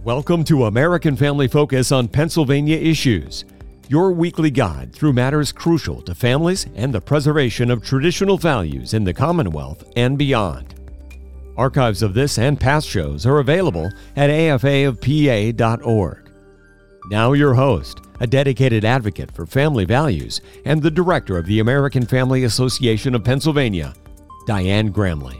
Welcome to American Family Focus on Pennsylvania Issues, your weekly guide through matters crucial to families and the preservation of traditional values in the Commonwealth and beyond. Archives of this and past shows are available at afaofpa.org. Now your host, a dedicated advocate for family values and the director of the American Family Association of Pennsylvania, Diane Gramley.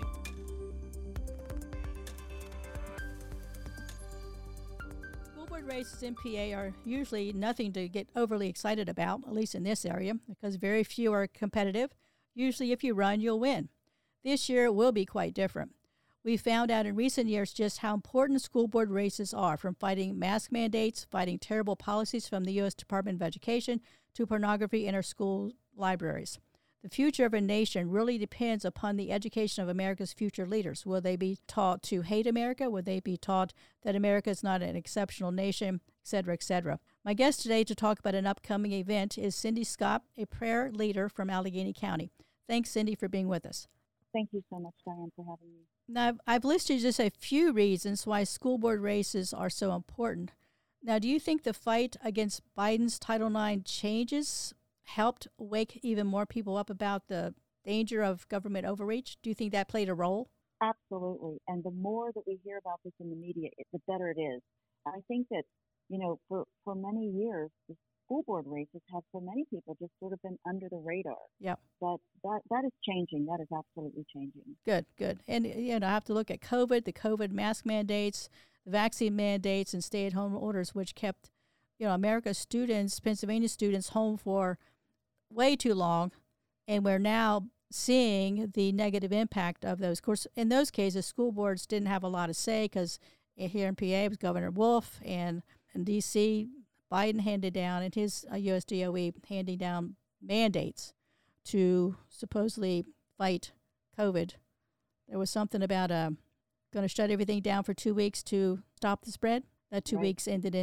School board races in PA are usually nothing to get overly excited about, at least in this area, because very few are competitive. Usually if you run, you'll win. This year it will be quite different. We found out in recent years just how important school board races are, from fighting mask mandates, fighting terrible policies from the U.S. Department of Education, to pornography in our school libraries. The future of a nation really depends upon the education of America's future leaders. Will they be taught to hate America? Will they be taught that America is not an exceptional nation, et cetera, et cetera? My guest today to talk about an upcoming event is Cindy Scott, a prayer leader from Allegheny County. Thanks, Cindy, for being with us. Thank you so much, Diane, for having me. Now, I've listed just a few reasons why school board races are so important. Now, do you think the fight against Biden's Title IX changes helped wake even more people up about the danger of government overreach? Do you think that played a role? Absolutely. And the more that we hear about this in the media, the better it is. I think that, for many years, the school board races have, for many people, just sort of been under the radar. Yep. But that is changing. That is absolutely changing. Good. And, I have to look at the COVID mask mandates, the vaccine mandates, and stay-at-home orders, which kept, America's students, Pennsylvania students, home for way too long. And we're now seeing the negative impact of those. Of course, in those cases, school boards didn't have a lot to say because here in PA it was Governor Wolf, and in D.C., Biden handed down, and his USDOE handing down mandates to supposedly fight COVID. There was something about going to shut everything down for 2 weeks to stop the spread. That 2 weeks ended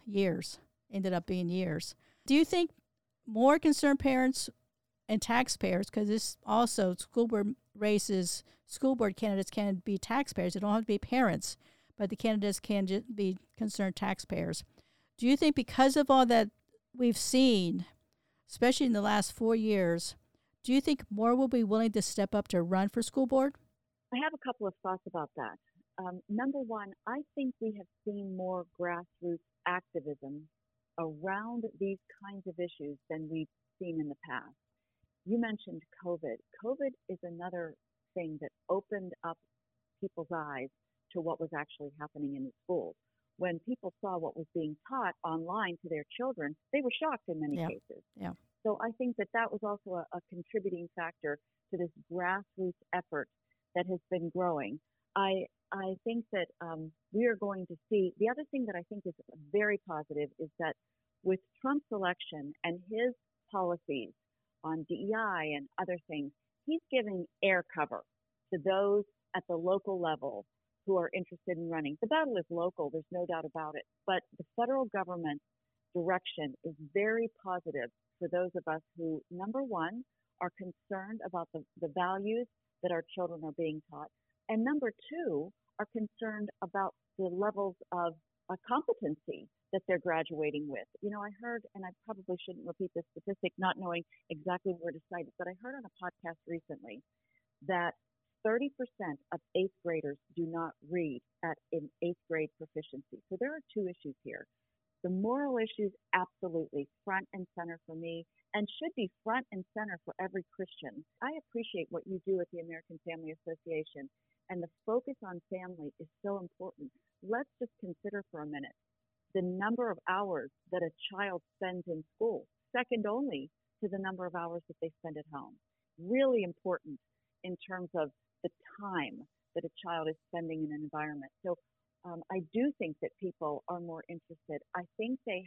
up being years. Do you think more concerned parents and taxpayers, because this also school board races, school board candidates can be taxpayers. They don't have to be parents, but the candidates can just be concerned taxpayers. Do you think because of all that we've seen, especially in the last 4 years, do you think more will be willing to step up to run for school board? I have a couple of thoughts about that. Number one, I think we have seen more grassroots activism around these kinds of issues than we've seen in the past. You mentioned COVID. COVID is another thing that opened up people's eyes to what was actually happening in the schools. When people saw what was being taught online to their children, they were shocked in many cases. Yeah. So I think that was also a contributing factor to this grassroots effort that has been growing. I think that we are going to see, the other thing that I think is very positive is that with Trump's election and his policies on DEI and other things, he's giving air cover to those at the local level who are interested in running. The battle is local, there's no doubt about it, but the federal government's direction is very positive for those of us who, number one, are concerned about the values that our children are being taught, and number two, are concerned about the levels of competency that they're graduating with. I heard, and I probably shouldn't repeat this statistic, not knowing exactly where to cite it, but I heard on a podcast recently that 30% of 8th graders do not read at an 8th grade proficiency. So there are two issues here. The moral issues, absolutely front and center for me, and should be front and center for every Christian. I appreciate what you do at the American Family Association, and the focus on family is so important. Let's just consider for a minute the number of hours that a child spends in school, second only to the number of hours that they spend at home. Really important in terms of the time that a child is spending in an environment. So I do think that people are more interested. I think they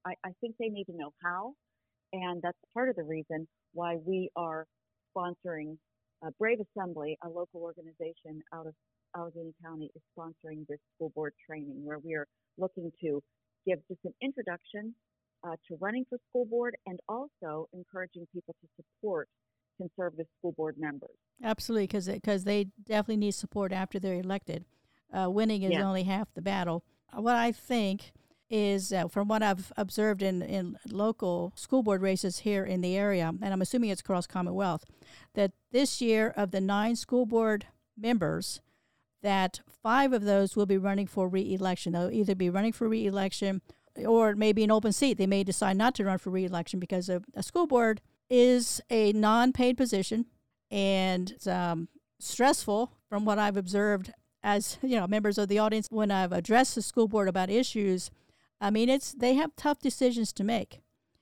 need to know how, and that's part of the reason why we are sponsoring Brave Assembly, a local organization out of Allegheny County, is sponsoring this school board training, where we are looking to give just an introduction to running for school board, and also encouraging people to support conservative school board members. Absolutely, because they definitely need support after they're elected. Winning is only half the battle. what I think is, from what I've observed in local school board races here in the area, and I'm assuming it's across Commonwealth, that this year of the 9 school board members, that 5 of those will be running for re-election. They'll either be running for re-election or it may be an open seat. They may decide not to run for re-election because a school board is a non-paid position and it's stressful from what I've observed as members of the audience when I've addressed the school board about issues. I mean, they have tough decisions to make.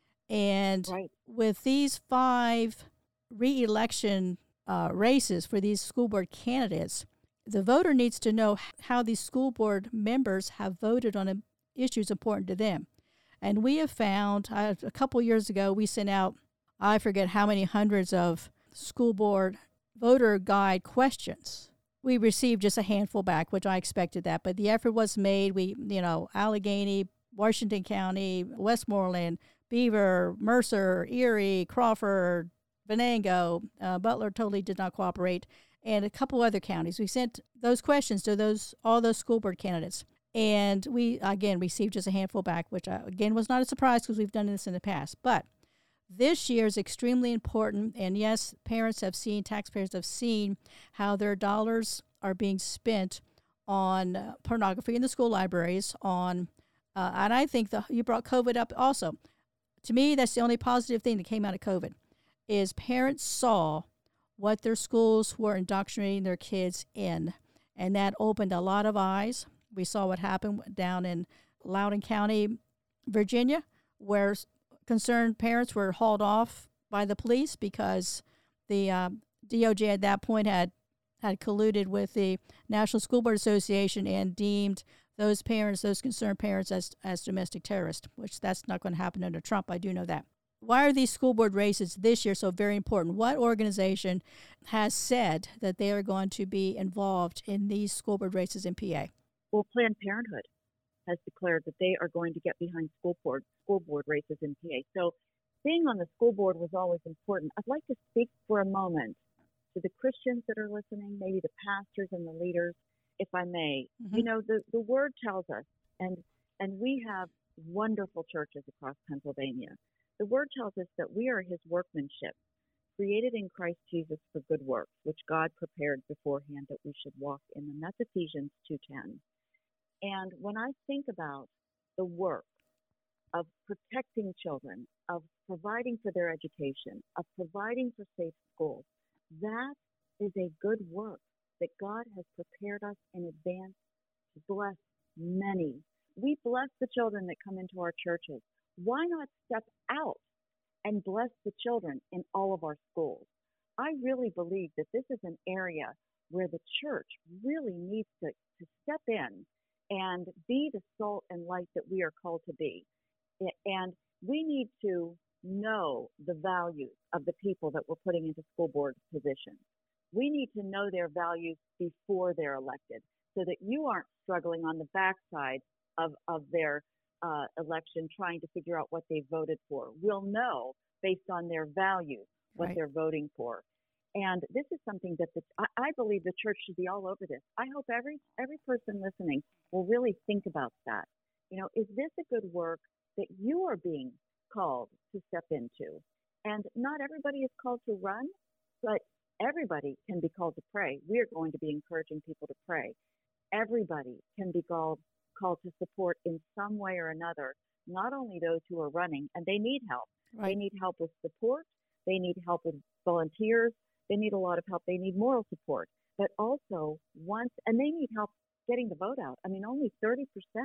And Right. with these 5 re-election races for these school board candidates, the voter needs to know how these school board members have voted on issues important to them. And we have found, a couple years ago, we sent out, I forget how many hundreds of school board voter guide questions. We received just a handful back, which I expected that, but the effort was made. We, Allegheny, Washington County, Westmoreland, Beaver, Mercer, Erie, Crawford, Venango, Butler totally did not cooperate, and a couple other counties. We sent those questions to all those school board candidates. And we, again, received just a handful back, which, again, was not a surprise because we've done this in the past. But this year is extremely important. And, yes, taxpayers have seen how their dollars are being spent on pornography in the school libraries, and I think you brought COVID up also. To me, that's the only positive thing that came out of COVID, is parents saw what their schools were indoctrinating their kids in, and that opened a lot of eyes. We saw what happened down in Loudoun County, Virginia, where concerned parents were hauled off by the police because the DOJ at that point had colluded with the National School Board Association and deemed those concerned parents as domestic terrorists, which that's not going to happen under Trump. I do know that. Why are these school board races this year so very important? What organization has said that they are going to be involved in these school board races in PA? Well, Planned Parenthood has declared that they are going to get behind school board races in PA. So being on the school board was always important. I'd like to speak for a moment to the Christians that are listening, maybe the pastors and the leaders, if I may. Mm-hmm. The word tells us, and we have wonderful churches across Pennsylvania. The word tells us that we are his workmanship, created in Christ Jesus for good works, which God prepared beforehand that we should walk in them. That's Ephesians 2:10. And when I think about the work of protecting children, of providing for their education, of providing for safe schools, that is a good work that God has prepared us in advance to bless many. We bless the children that come into our churches. Why not step out and bless the children in all of our schools? I really believe that this is an area where the church really needs to step in and be the salt and light that we are called to be. And we need to know the values of the people that we're putting into school board positions. We need to know their values before they're elected so that you aren't struggling on the backside of their election trying to figure out what they voted for. We'll know based on their values what Right. they're voting for. And this is something that I believe the church should be all over this. I hope every person listening will really think about that. Is this a good work that you are being called to step into? And not everybody is called to run, but everybody can be called to pray. We are going to be encouraging people to pray. Everybody can be called to support in some way or another, not only those who are running, and they need help. Right. They need help with support. They need help with volunteers. They need a lot of help. They need moral support. But also and they need help getting the vote out. I mean, only 30%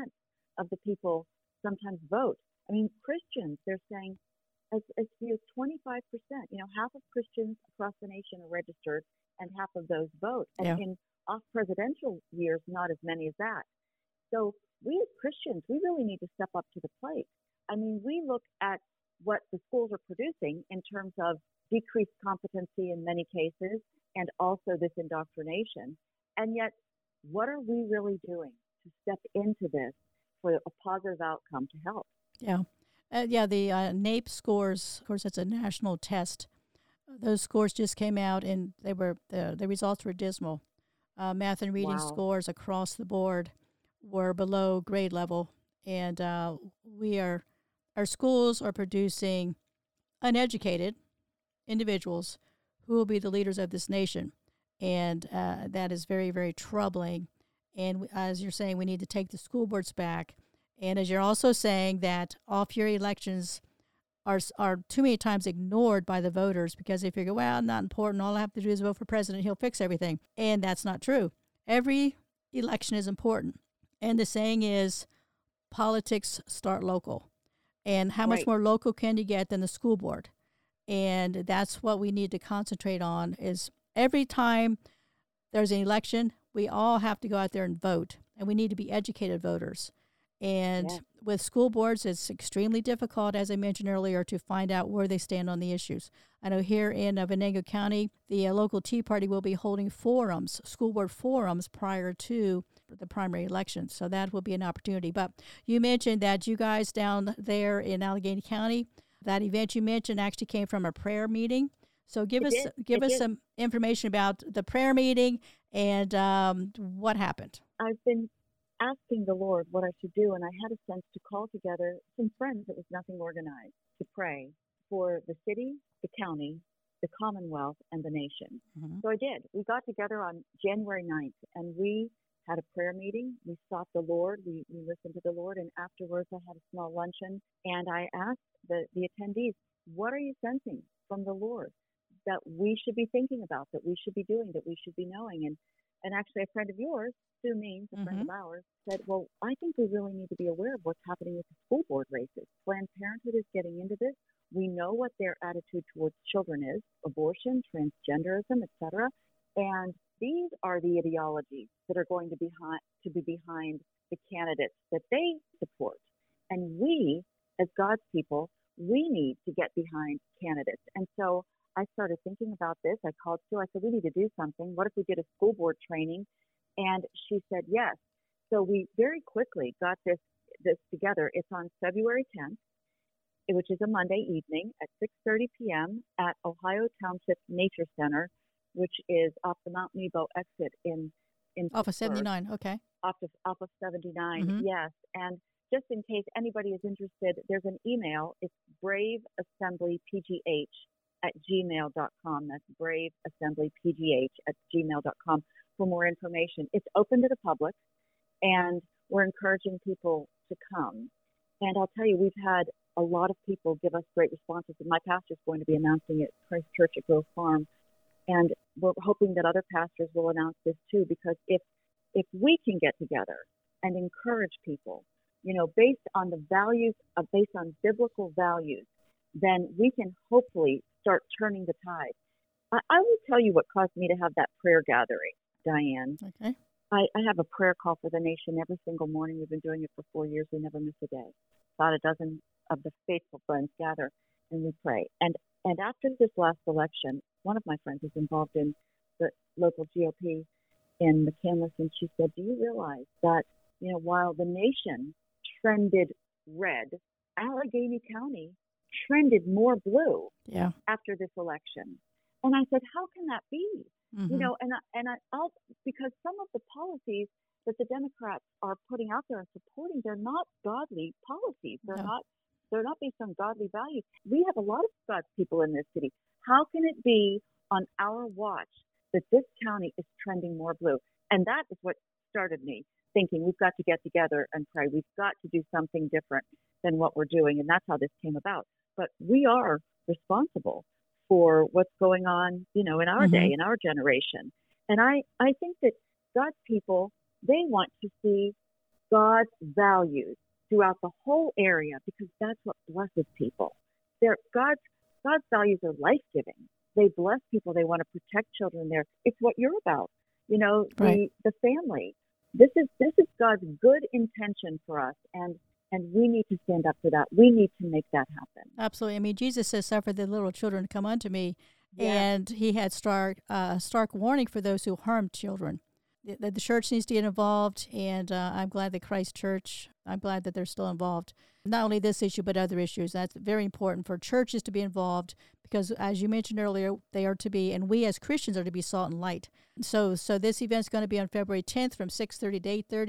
of the people sometimes vote. I mean, Christians, they're saying as few as 25%, half of Christians across the nation are registered and half of those vote. And Yeah. in off-presidential years, not as many as that. So we as Christians, we really need to step up to the plate. I mean, we look at what the schools are producing in terms of decreased competency in many cases and also this indoctrination. And yet, what are we really doing to step into this for a positive outcome to help? Yeah. The NAEP scores, of course, it's a national test. Those scores just came out, and the results were dismal. Math and reading Wow. scores across the board were below grade level, and our schools are producing uneducated individuals who will be the leaders of this nation, and that is very, very troubling. And as you're saying, we need to take the school boards back. And as you're also saying that off-year elections are too many times ignored by the voters because they figure, well, not important. All I have to do is vote for president. He'll fix everything. And that's not true. Every election is important. And the saying is, politics start local. And how much more local can you get than the school board? And that's what we need to concentrate on is every time there's an election, we all have to go out there and vote. And we need to be educated voters. And with school boards, it's extremely difficult, as I mentioned earlier, to find out where they stand on the issues. I know here in Venango County, the local Tea Party will be holding forums, school board forums, prior to the primary elections. So that will be an opportunity. But you mentioned that you guys down there in Allegheny County, that event you mentioned actually came from a prayer meeting. So give us some information about the prayer meeting and what happened. I've been asking the Lord what I should do, and I had a sense to call together some friends that was nothing organized to pray for the city, the county, the Commonwealth, and the nation. Mm-hmm. So I did. We got together on January 9th, and we had a prayer meeting. We sought the Lord. We listened to the Lord, and afterwards I had a small luncheon, and I asked the attendees, what are you sensing from the Lord that we should be thinking about, that we should be doing, that we should be knowing? And actually, a friend of yours, Sue Means, a friend of ours, said, well, I think we really need to be aware of what's happening with the school board races. Planned Parenthood is getting into this. We know what their attitude towards children is, abortion, transgenderism, etc. And these are the ideologies that are going to be behind the candidates that they support. And we, as God's people, we need to get behind candidates. And so I started thinking about this. I called Sue. I said, we need to do something. What if we did a school board training? And she said, yes. So we very quickly got this together. It's on February 10th, which is a Monday evening at 6:30 p.m. at Ohio Township Nature Center, which is off the Mount Nebo exit in off of 79. Okay. Off of 79. Yes. And just in case anybody is interested, there's an email. It's braveassemblypgh@gmail.com. That's braveassemblypgh@gmail.com for more information. It's open to the public, and we're encouraging people to come. And I'll tell you, we've had a lot of people give us great responses. And my pastor's going to be announcing it at Christ Church at Grove Farm. And we're hoping that other pastors will announce this too, because if we can get together and encourage people, based on the values, based on biblical values, then we can hopefully start turning the tide. I will tell you what caused me to have that prayer gathering, Diane. Okay. I have a prayer call for the nation every single morning. We've been doing it for 4 years. We never miss a day. About a dozen of the faithful friends gather and we pray. And after this last election, one of my friends is involved in the local GOP in McCandless, and she said, do you realize that, while the nation trended red, Allegheny County trended more blue after this election? And I said, how can that be? I'll because some of the policies that the Democrats are putting out there and supporting, they're not godly policies. They're not based on godly values. We have a lot of God's people in this city. How can it be on our watch that this county is trending more blue? And that is what started me thinking we've got to get together and pray. We've got to do something different than what we're doing. And that's how this came about. But we are responsible for what's going on, in our day, in our generation. And I think that God's people, they want to see God's values throughout the whole area, because that's what blesses people. God's values are life-giving. They bless people. They want to protect children there. It's what you're about, the family. This is God's good intention for us, and we need to stand up for that. We need to make that happen. Absolutely. I mean, Jesus says, suffer the little children to come unto me, and he had stark warning for those who harm children. The church needs to get involved, and I'm glad that Christ Church, I'm glad that they're still involved. Not only this issue, but other issues. That's very important for churches to be involved, because as you mentioned earlier, they are to be, and we as Christians are to be salt and light. So this event's going to be on February 10th from 6:30 to 8:30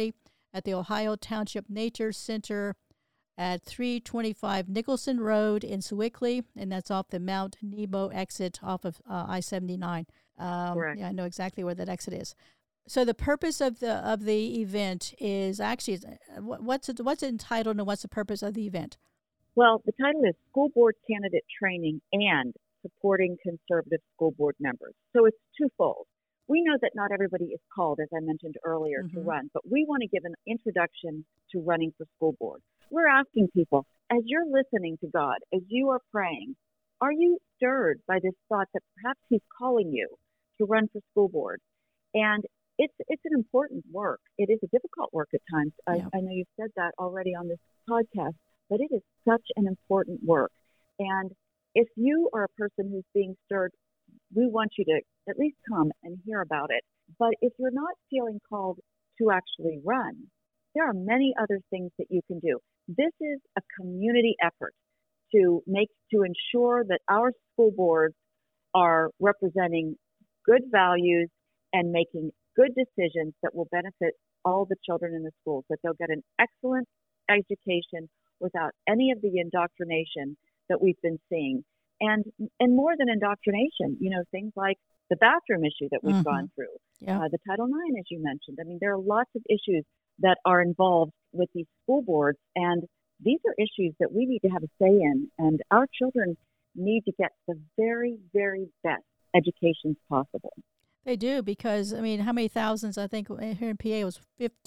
at the Ohio Township Nature Center at 325 Nicholson Road in Sewickley, and that's off the Mount Nebo exit off of I-79. Correct. Yeah, I know exactly where that exit is. So the purpose of the event is actually, what's it entitled, and what's the purpose of the event? Well, the title is School Board Candidate Training and Supporting Conservative School Board Members. So it's twofold. We know that not everybody is called, as I mentioned earlier, to run, but we want to give an introduction to running for school board. We're asking people, as you're listening to God, as you are praying, are you stirred by this thought that perhaps He's calling you to run for school board? And it's an important work. It is a difficult work at times. Yeah. I know you've said that already on this podcast, but it is such an important work. And if you are a person who's being stirred, we want you to at least come and hear about it. But if you're not feeling called to actually run, there are many other things that you can do. This is a community effort to ensure that our school boards are representing good values and making good decisions that will benefit all the children in the schools, that they'll get an excellent education without any of the indoctrination that we've been seeing. And more than indoctrination, things like the bathroom issue that we've gone through, the Title IX, as you mentioned. I mean, there are lots of issues that are involved with these school boards, and these are issues that we need to have a say in, and our children need to get the very, very best educations possible. They do, because, I mean, how many thousands, I think here in PA it was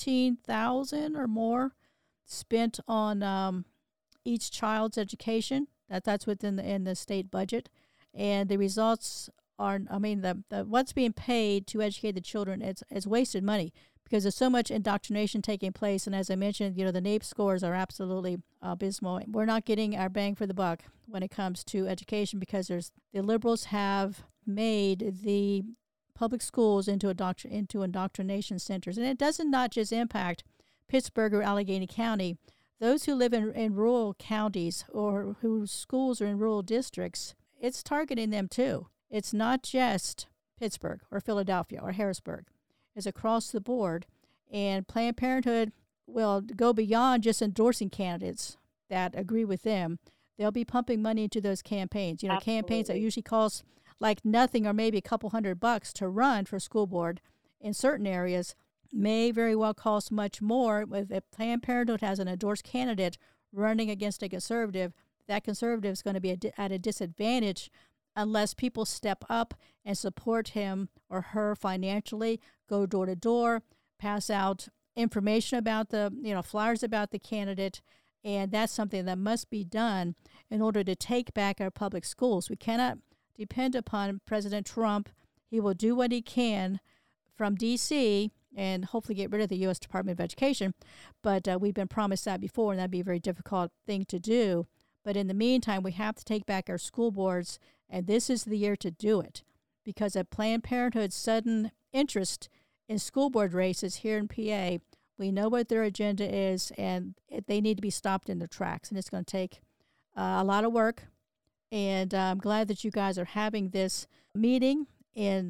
15,000 or more spent on each child's education. That's within the state budget. And the results are, I mean, the what's being paid to educate the children, it's wasted money because there's so much indoctrination taking place. And as I mentioned, the NAEP scores are absolutely abysmal. We're not getting our bang for the buck when it comes to education because the liberals have made the public schools into indoctrination centers. And it doesn't not just impact Pittsburgh or Allegheny County. Those who live in rural counties or whose schools are in rural districts, it's targeting them too. It's not just Pittsburgh or Philadelphia or Harrisburg. It's across the board. And Planned Parenthood will go beyond just endorsing candidates that agree with them. They'll be pumping money into those campaigns. Campaigns that usually cost like nothing or maybe a couple $100 to run for school board in certain areas may very well cost much more. If Planned Parenthood has an endorsed candidate running against a conservative, that conservative is going to be at a disadvantage unless people step up and support him or her financially, go door to door, pass out information about flyers about the candidate. And that's something that must be done in order to take back our public schools. We cannot depend upon President Trump. He will do what he can from D.C. and hopefully get rid of the U.S. Department of Education. But we've been promised that before, and that'd be a very difficult thing to do. But in the meantime, we have to take back our school boards, and this is the year to do it. Because of Planned Parenthood's sudden interest in school board races here in PA, we know what their agenda is, and they need to be stopped in their tracks. And it's going to take a lot of work. And I'm glad that you guys are having this meeting in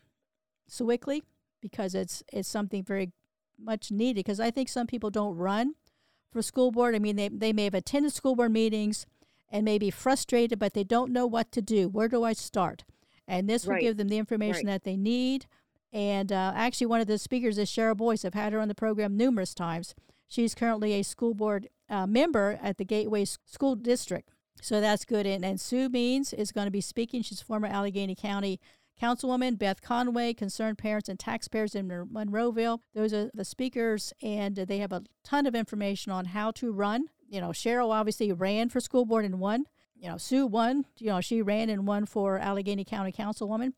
Sewickley because it's something very much needed. Because I think some people don't run for school board. I mean, they may have attended school board meetings and may be frustrated, but they don't know what to do. Where do I start? And this will give them the information that they need. And actually, one of the speakers is Cheryl Boyce. I've had her on the program numerous times. She's currently a school board member at the Gateway School District. So that's good. And Sue Means is going to be speaking. She's former Allegheny County Councilwoman. Beth Conway, Concerned Parents and Taxpayers in Monroeville. Those are the speakers, and they have a ton of information on how to run. Cheryl obviously ran for school board and won. Sue won. She ran and won for Allegheny County Councilwoman.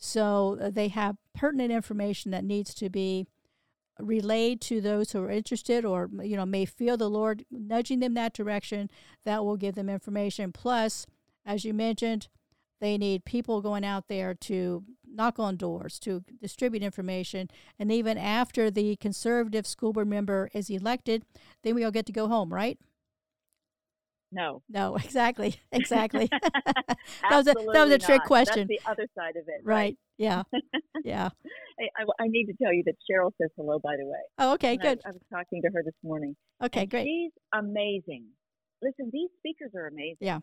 So they have pertinent information that needs to be relayed to those who are interested or, may feel the Lord nudging them that direction. That will give them information. Plus, as you mentioned, they need people going out there to knock on doors, to distribute information. And even after the conservative school board member is elected, then we all get to go home, right? No. No, exactly. that Absolutely was a trick not. question. That's the other side of it. Right. Yeah. Yeah. I need to tell you that Cheryl says hello, by the way. Oh, okay, And good. I was talking to her this morning. Okay, and great. She's amazing. Listen, these speakers are amazing. Yeah.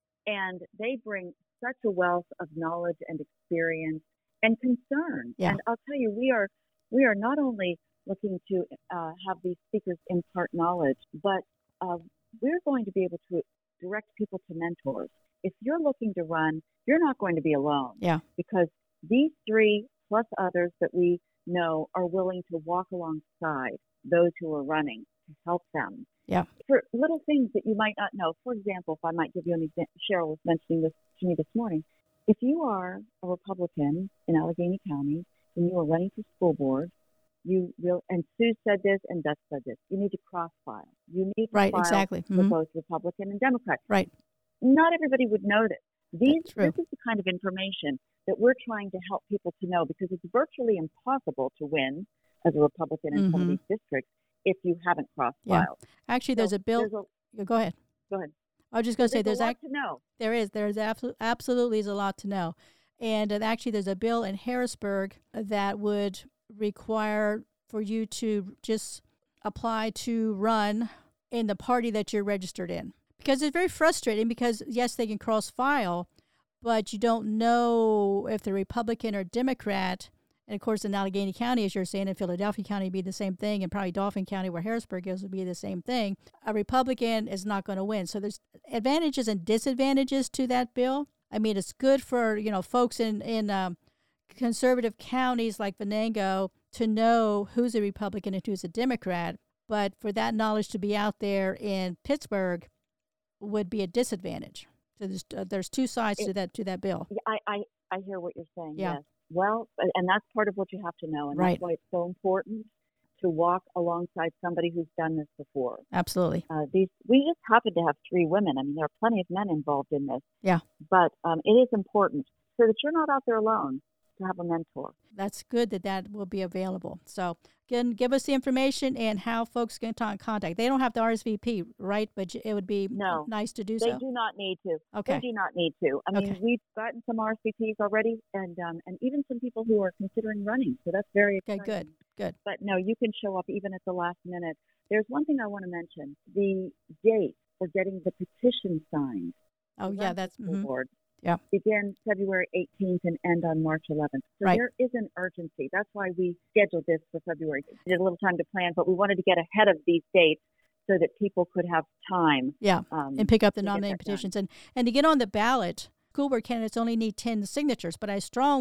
And they bring such a wealth of knowledge and experience and concern. Yeah. And I'll tell you, we are not only looking to have these speakers impart knowledge, but we're going to be able to direct people to mentors. If you're looking to run, you're not going to be alone. Yeah. Because these three plus others that we know are willing to walk alongside those who are running to help them. Yeah. For little things that you might not know. For example, if I might give you an example, Cheryl was mentioning this to me this morning. If you are a Republican in Allegheny County and you are running for school board, you will, and Sue said this and Beth said this, you need to cross-file. You need to Right, file exactly. for both Republican and Democrat. Right. Not everybody would know this. This True. is the kind of information that we're trying to help people to know, because it's virtually impossible to win as a Republican in some of these districts if you haven't cross-filed. Yeah. Actually, there's a bill. Go ahead. Go ahead. I was just going to say there's a lot to know. There's absolutely is a lot to know. And actually, there's a bill in Harrisburg that would require for you to just apply to run in the party that you're registered in. Because it's very frustrating because, yes, they can cross-file, but you don't know if they're Republican or Democrat. And, of course, in Allegheny County, as you're saying, in Philadelphia County would be the same thing, and probably Dauphin County, where Harrisburg is, would be the same thing. A Republican is not going to win. So there's advantages and disadvantages to that bill. I mean, it's good for, folks in conservative counties like Venango to know who's a Republican and who's a Democrat. But for that knowledge to be out there in Pittsburgh would be a disadvantage. So there's two sides to that bill. Yeah, I hear what you're saying. Yeah. Yes. Well, and that's part of what you have to know, and Right. that's why it's so important to walk alongside somebody who's done this before. Absolutely. We just happen to have three women. I mean, there are plenty of men involved in this. Yeah. But it is important so that you're not out there alone to have a mentor. That's good that will be available. So, again, give us the information and how folks can contact. They don't have to RSVP, right? But it would be nice to do so. They do not need to. Okay. They do not need to. I mean, we've gotten some RSVPs already, and even some people who are considering running. So that's very exciting. Okay, good. But no, you can show up even at the last minute. There's one thing I want to mention: the date for getting the petition signed. Oh, yeah, that's board. Yeah. Begin February 18th and end on March 11th. So right. There is an urgency. That's why we scheduled this for February. We did a little time to plan, but we wanted to get ahead of these dates so that people could have time. Yeah, and pick up the nominating petitions. And to get on the ballot, school board candidates only need 10 signatures, but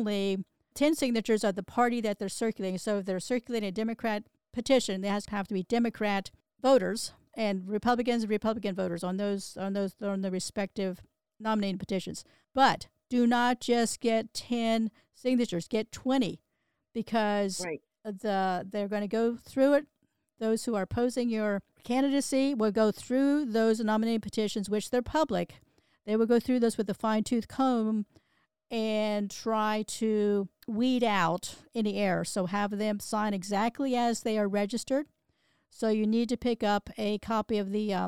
10 signatures are the party that they're circulating. So if they're circulating a Democrat petition, there has to have to be Democrat voters and Republican voters on the respective nominating petitions. But do not just get 10 signatures, get 20, because they're going to go through it. Those who are opposing your candidacy will go through those nominating petitions, which they're public. They will go through those with a fine-tooth comb and try to weed out any error. So have them sign exactly as they are registered. So you need to pick up a copy of the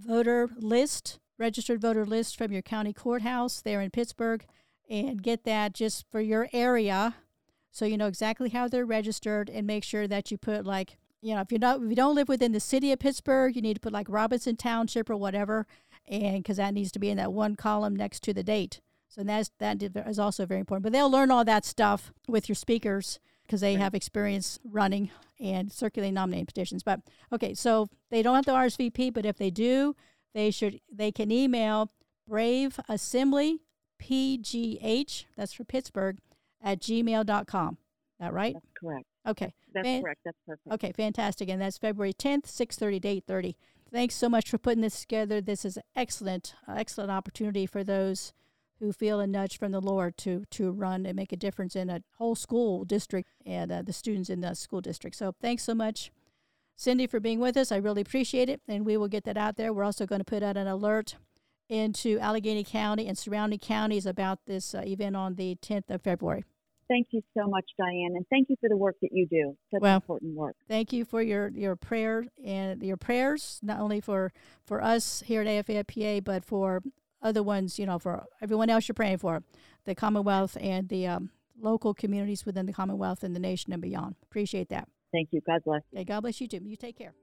registered voter list from your county courthouse there in Pittsburgh, and get that just for your area so you know exactly how they're registered, and make sure that you put if you don't live within the city of Pittsburgh, you need to put like Robinson Township or whatever, and because that needs to be in that one column next to the date. So that is also very important. But they'll learn all that stuff with your speakers because they have experience running and circulating nominating petitions. But okay, so they don't have to RSVP, but if they do, they can email Brave Assembly PGH, that's for Pittsburgh, at gmail.com. Is that right? That's correct. Okay. That's correct. That's perfect. Okay, fantastic. And that's February 10th, 6:30 to 8:30. Thanks so much for putting this together. This is excellent opportunity for those who feel a nudge from the Lord to run and make a difference in a whole school district and the students in the school district. So thanks so much, Cindy, for being with us. I really appreciate it, and we will get that out there. We're also going to put out an alert into Allegheny County and surrounding counties about this event on the 10th of February. Thank you so much, Diane, and thank you for the work that you do. Such important work. Thank you for your prayer and your prayers, not only for us here at AFA-PA, but for other ones, for everyone else you're praying for, the Commonwealth and the local communities within the Commonwealth and the nation and beyond. Appreciate that. Thank you. God bless. Okay, God bless you too. You take care.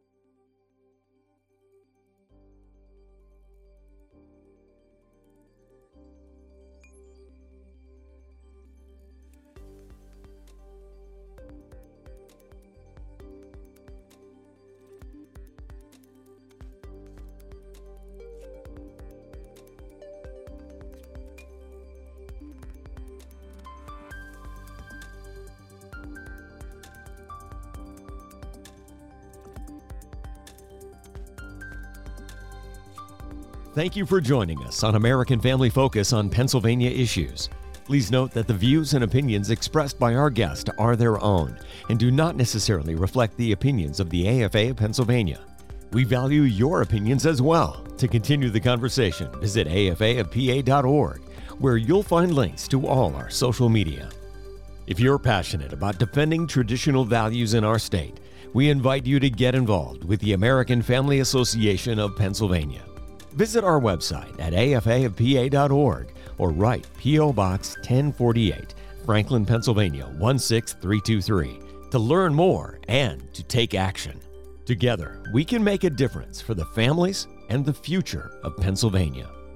Thank you for joining us on American Family Focus on Pennsylvania Issues. Please note that the views and opinions expressed by our guest are their own and do not necessarily reflect the opinions of the AFA of Pennsylvania. We value your opinions as well. To continue the conversation, visit afaofpa.org, where you'll find links to all our social media. If you're passionate about defending traditional values in our state, we invite you to get involved with the American Family Association of Pennsylvania. Visit our website at afaofpa.org or write P.O. Box 1048, Franklin, Pennsylvania 16323 to learn more and to take action. Together, we can make a difference for the families and the future of Pennsylvania.